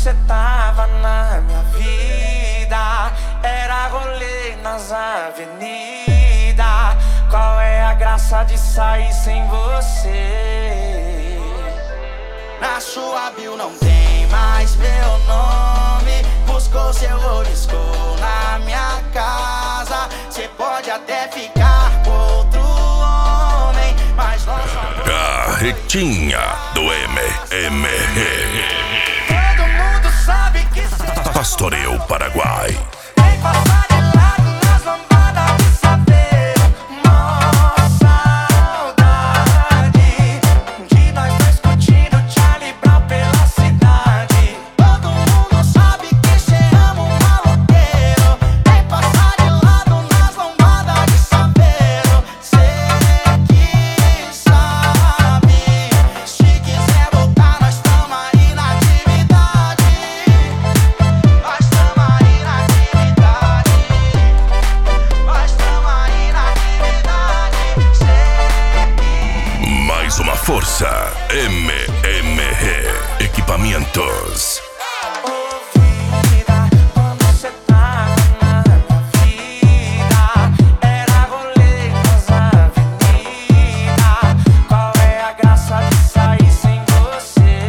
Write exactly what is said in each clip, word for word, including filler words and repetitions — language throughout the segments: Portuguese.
cê tava na minha vida, era rolê nas avenidas. Qual é a graça de sair sem você? Na sua bio não tem mais meu nome. Buscou seu oliscou na minha casa. Cê pode até ficar com outro homem, mas nosso amor... Carretinha do M M R. Todo mundo sabe que cê... Pastoreio Paraguai. Vem passar de lado nas lambadas de saber. Nossa saudade de nós dois curtindo Charlie Brown pela cidade. Todo mundo sabe que cê ama um maloqueiro. Vem passar de lado nas lambadas de saber. Cê que sabe. Se quiser voltar, nós tamo aí na atividade. Nós tamo aí na atividade. Nós tamo aí na atividade. Cê que... Mais uma força. M M R Equipamentos. Ouvida, quando cê tava na minha vida, era rolê nas avenidas. Qual é a graça de sair sem você?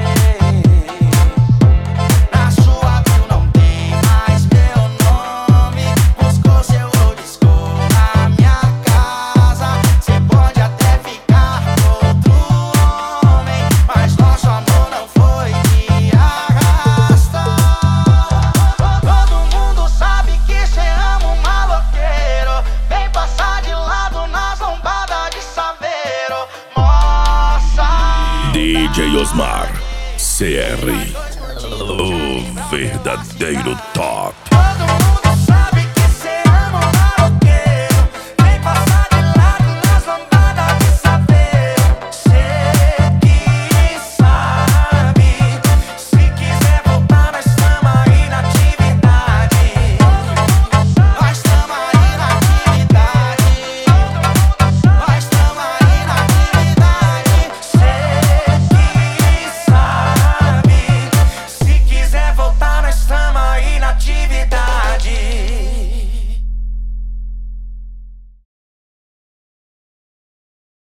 Na sua bio não tem mais meu nome. Buscou seu oliscou na minha casa. Cê pode até ficar com outro homem, mas nosso amor não foi de arrasta. Todo mundo sabe que cê ama um maloqueiro. Vem passar de lado nas lombadas de Saveiro. Nossa, D J Osmar C R, o verdadeiro top.